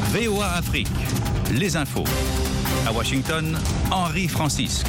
VOA Afrique, les infos. À Washington, Henri Francisque.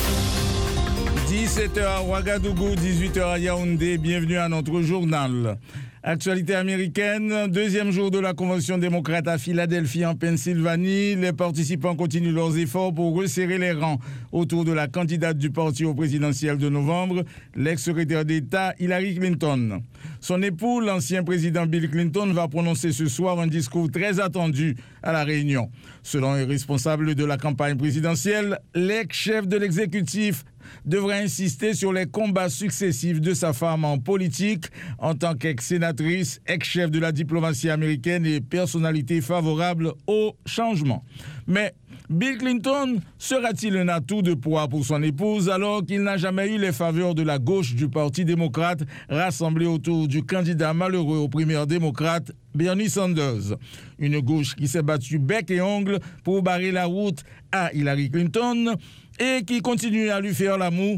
17h à Ouagadougou, 18h à Yaoundé. Bienvenue à notre journal. Actualité américaine, deuxième jour de la Convention démocrate à Philadelphie en Pennsylvanie. Les participants continuent leurs efforts pour resserrer les rangs autour de la candidate du parti au présidentiel de novembre, l'ex-secrétaire d'État Hillary Clinton. Son époux, l'ancien président Bill Clinton, va prononcer ce soir un discours très attendu à La Réunion. Selon un responsable de la campagne présidentielle, l'ex-chef de l'exécutif devra insister sur les combats successifs de sa femme en politique en tant qu'ex-sénatrice, ex-chef de la diplomatie américaine et personnalité favorable au changement. Mais Bill Clinton sera-t-il un atout de poids pour son épouse alors qu'il n'a jamais eu les faveurs de la gauche du Parti démocrate rassemblée autour du candidat malheureux aux primaires démocrates, Bernie Sanders? Une gauche qui s'est battue bec et ongle pour barrer la route à Hillary Clinton et qui continue à lui faire l'amour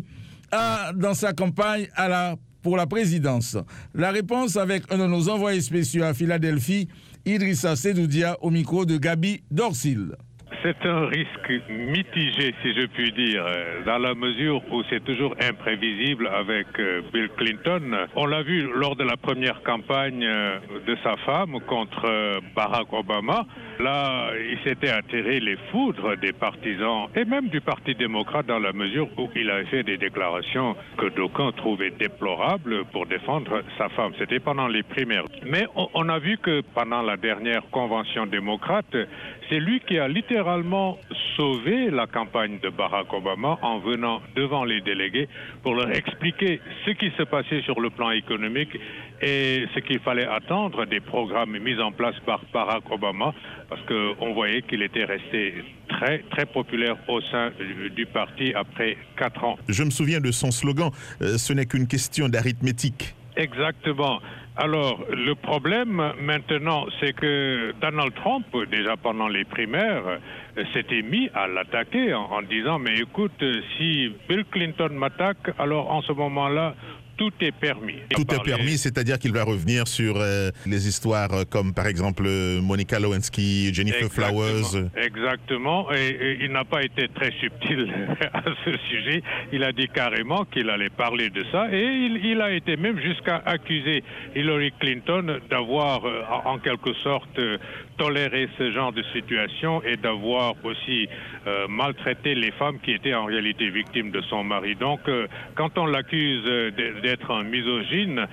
dans sa campagne pour la présidence. La réponse avec un de nos envoyés spéciaux à Philadelphie, Idrissa Sedoudia, au micro de Gabi Dorsil. C'est un risque mitigé, si je puis dire, dans la mesure où c'est toujours imprévisible avec Bill Clinton. On l'a vu lors de la première campagne de sa femme contre Barack Obama. Là, il s'était attiré les foudres des partisans et même du Parti démocrate dans la mesure où il avait fait des déclarations que d'aucuns trouvaient déplorables pour défendre sa femme. C'était pendant les primaires. Mais on a vu que pendant la dernière convention démocrate, c'est lui qui a littéralement sauvé la campagne de Barack Obama en venant devant les délégués pour leur expliquer ce qui se passait sur le plan économique et ce qu'il fallait attendre des programmes mis en place par Barack Obama, parce qu'on voyait qu'il était resté très, très populaire au sein du parti après 4 ans. Je me souviens de son slogan, ce n'est qu'une question d'arithmétique. Exactement. Alors, le problème maintenant, c'est que Donald Trump, déjà pendant les primaires, s'était mis à l'attaquer en disant « Mais écoute, si Bill Clinton m'attaque, alors en ce moment-là, tout est permis. » Tout est permis, c'est-à-dire qu'il va revenir sur les histoires comme par exemple Monica Lewinsky, Jennifer Flowers. Exactement, et il n'a pas été très subtil à ce sujet. Il a dit carrément qu'il allait parler de ça et il a été même jusqu'à accuser Hillary Clinton d'avoir en quelque sorte toléré ce genre de situation et d'avoir aussi maltraité les femmes qui étaient en réalité victimes de son mari. Donc, quand on l'accuse d'être un misogyne,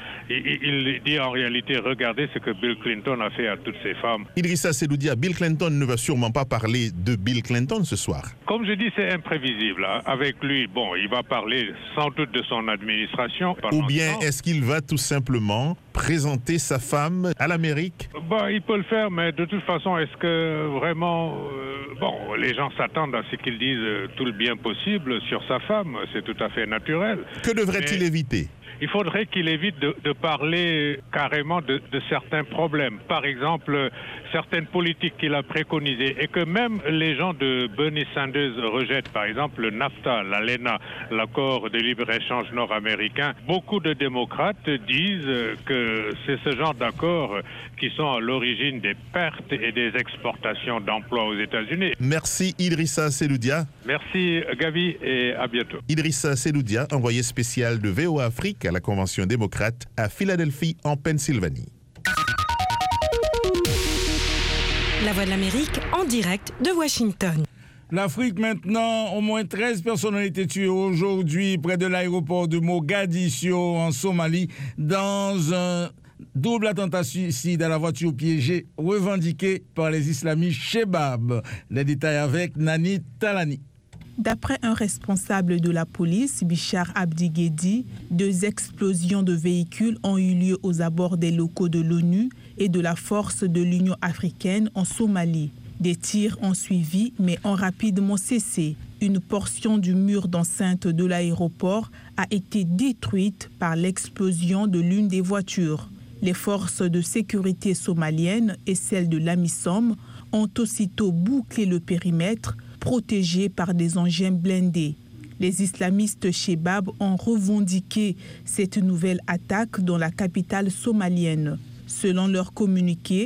il dit en réalité, regardez ce que Bill Clinton a fait à toutes ces femmes. Idrissa Sedoudia, Bill Clinton ne va sûrement pas parler de Bill Clinton ce soir. Comme je dis, c'est imprévisible. Avec lui, bon, il va parler sans doute de son administration. Ou bien est-ce qu'il va tout simplement présenter sa femme à l'Amérique? Il peut le faire, mais de toute façon, est-ce que vraiment... les gens s'attendent à ce qu'il dise tout le bien possible sur sa femme. C'est tout à fait naturel. Que devrait-il éviter? Il faudrait qu'il évite de parler carrément de certains problèmes. Par exemple, certaines politiques qu'il a préconisées et que même les gens de Bernie Sanders rejettent. Par exemple, le NAFTA, l'ALENA, l'accord de libre-échange nord-américain. Beaucoup de démocrates disent que c'est ce genre d'accords qui sont à l'origine des pertes et des exportations d'emplois aux États-Unis. Merci Idrissa Sedoudia. Merci Gavi et à bientôt. Idrissa Sedoudia, envoyé spécial de VOA Afrique à la Convention démocrate à Philadelphie en Pennsylvanie. La Voix de l'Amérique en direct de Washington. L'Afrique maintenant, au moins 13 personnes ont été tuées aujourd'hui près de l'aéroport de Mogadiscio en Somalie dans un double attentat suicide à la voiture piégée revendiqué par les islamistes Shebab. Les détails avec Nani Talani. D'après un responsable de la police, Bichar Abdi Ghedi, 2 explosions de véhicules ont eu lieu aux abords des locaux de l'ONU et de la force de l'Union africaine en Somalie. Des tirs ont suivi mais ont rapidement cessé. Une portion du mur d'enceinte de l'aéroport a été détruite par l'explosion de l'une des voitures. Les forces de sécurité somaliennes et celles de l'AMISOM ont aussitôt bouclé le périmètre, protégés par des engins blindés. Les islamistes Shebab ont revendiqué cette nouvelle attaque dans la capitale somalienne. Selon leur communiqué,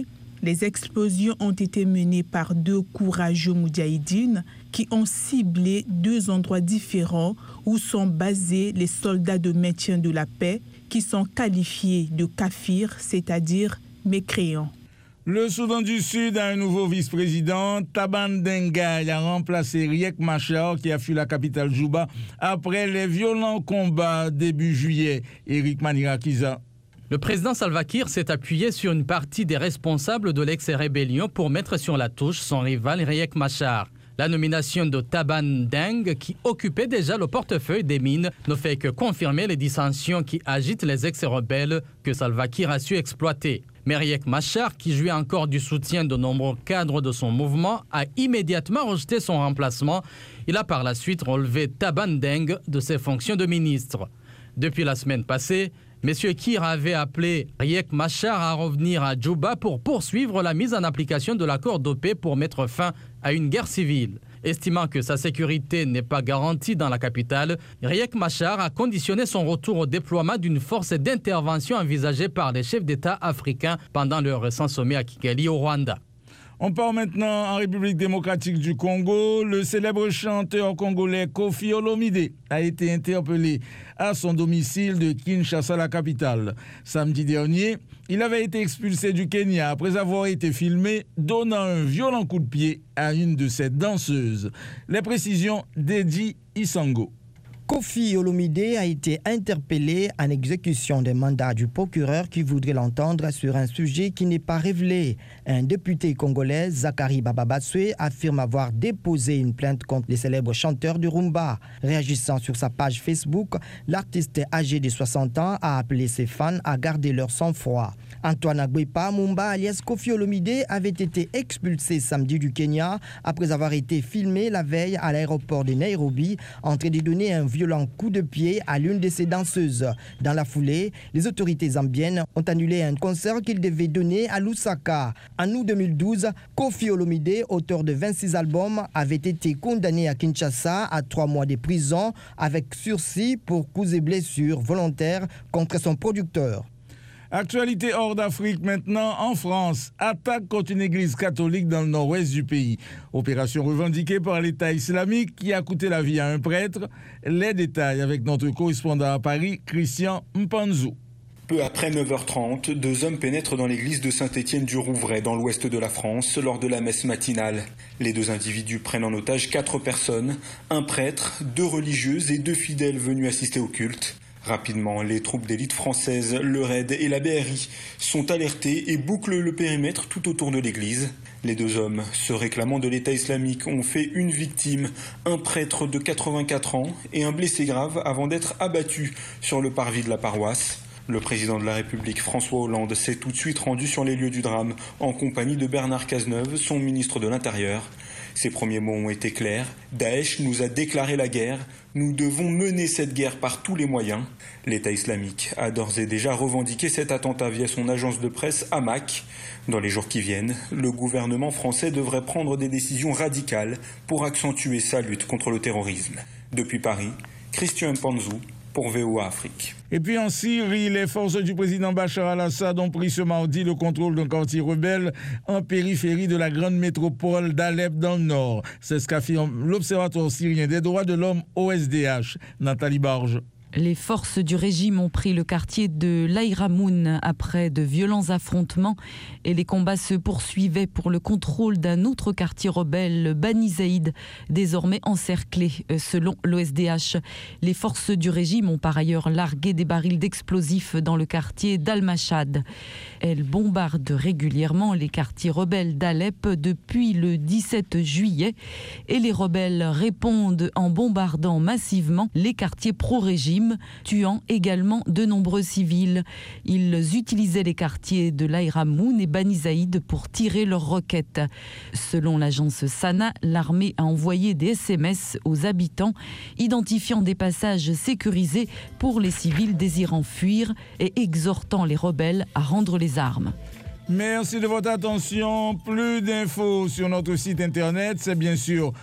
Les explosions ont été menées par 2 courageux moudjahidines qui ont ciblé 2 endroits différents où sont basés les soldats de maintien de la paix qui sont qualifiés de kafirs, c'est-à-dire mécréants. Le Soudan du Sud a un nouveau vice-président. Taban Dengai a remplacé Riek Machar qui a fui la capitale Juba après les violents combats début juillet. Eric Manirakiza. Le président Salva Kiir s'est appuyé sur une partie des responsables de l'ex-rébellion pour mettre sur la touche son rival Riek Machar. La nomination de Taban Deng, qui occupait déjà le portefeuille des mines, ne fait que confirmer les dissensions qui agitent les ex-rebelles que Salva Kiir a su exploiter. Mais Riek Machar, qui jouait encore du soutien de nombreux cadres de son mouvement, a immédiatement rejeté son remplacement. Il a par la suite relevé Taban Deng de ses fonctions de ministre. Depuis la semaine passée, M. Kiir avait appelé Riek Machar à revenir à Djouba pour poursuivre la mise en application de l'accord de paix pour mettre fin à une guerre civile. Estimant que sa sécurité n'est pas garantie dans la capitale, Riek Machar a conditionné son retour au déploiement d'une force d'intervention envisagée par les chefs d'État africains pendant leur récent sommet à Kigali au Rwanda. On part maintenant en République démocratique du Congo. Le célèbre chanteur congolais Koffi Olomide a été interpellé à son domicile de Kinshasa, la capitale. Samedi dernier, il avait été expulsé du Kenya après avoir été filmé donnant un violent coup de pied à une de ses danseuses. Les précisions d'Eddie Isango. Koffi Olomide a été interpellé en exécution des mandats du procureur qui voudrait l'entendre sur un sujet qui n'est pas révélé. Un député congolais, Zachary Bababatswe, affirme avoir déposé une plainte contre les célèbres chanteurs du Rumba. Réagissant sur sa page Facebook, l'artiste âgé de 60 ans a appelé ses fans à garder leur sang-froid. Antoine Agbepa Mumba, alias Koffi Olomide, avait été expulsé samedi du Kenya après avoir été filmé la veille à l'aéroport de Nairobi en train de donner un violent coup de pied à l'une de ses danseuses. Dans la foulée, les autorités zambiennes ont annulé un concert qu'il devait donner à Lusaka. En août 2012, Koffi Olomide, auteur de 26 albums, avait été condamné à Kinshasa à 3 mois de prison avec sursis pour coups et blessures volontaires contre son producteur. Actualité hors d'Afrique maintenant, en France. Attaque contre une église catholique dans le nord-ouest du pays. Opération revendiquée par l'État islamique qui a coûté la vie à un prêtre. Les détails avec notre correspondant à Paris, Christian Mpanzou. Peu après 9h30, 2 hommes pénètrent dans l'église de Saint-Étienne-du-Rouvray, dans l'ouest de la France, lors de la messe matinale. Les 2 individus prennent en otage 4 personnes, un prêtre, 2 religieuses et 2 fidèles venus assister au culte. Rapidement, les troupes d'élite françaises, le RAID et la BRI sont alertés et bouclent le périmètre tout autour de l'église. Les 2 hommes, se réclamant de l'État islamique, ont fait une victime, un prêtre de 84 ans et un blessé grave avant d'être abattus sur le parvis de la paroisse. Le président de la République, François Hollande, s'est tout de suite rendu sur les lieux du drame en compagnie de Bernard Cazeneuve, son ministre de l'Intérieur. Ses premiers mots ont été clairs. Daesh nous a déclaré la guerre. Nous devons mener cette guerre par tous les moyens. L'État islamique a d'ores et déjà revendiqué cet attentat via son agence de presse Amaq. Dans les jours qui viennent, le gouvernement français devrait prendre des décisions radicales pour accentuer sa lutte contre le terrorisme. Depuis Paris, Christian Mpanzou pour VOA Afrique. Et puis en Syrie, les forces du président Bachar al-Assad ont pris ce mardi le contrôle d'un quartier rebelle en périphérie de la grande métropole d'Alep dans le nord. C'est ce qu'affirme l'Observatoire syrien des droits de l'homme OSDH. Nathalie Barge. Les forces du régime ont pris le quartier de l'Aïramoun après de violents affrontements et les combats se poursuivaient pour le contrôle d'un autre quartier rebelle, Bani Zaïd, désormais encerclé selon l'OSDH. Les forces du régime ont par ailleurs largué des barils d'explosifs dans le quartier d'Al-Mashhad. Elles bombardent régulièrement les quartiers rebelles d'Alep depuis le 17 juillet et les rebelles répondent en bombardant massivement les quartiers pro-régime, tuant également de nombreux civils. Ils utilisaient les quartiers de l'Aïramoun et Bani Zaïd pour tirer leurs roquettes. Selon l'agence Sana, l'armée a envoyé des SMS aux habitants, identifiant des passages sécurisés pour les civils désirant fuir et exhortant les rebelles à rendre les armes. Merci de votre attention. Plus d'infos sur notre site internet, c'est bien sûr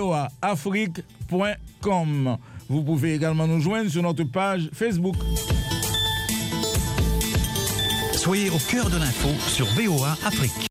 voaafrique.com. Vous pouvez également nous joindre sur notre page Facebook. Soyez au cœur de l'info sur VOA Afrique.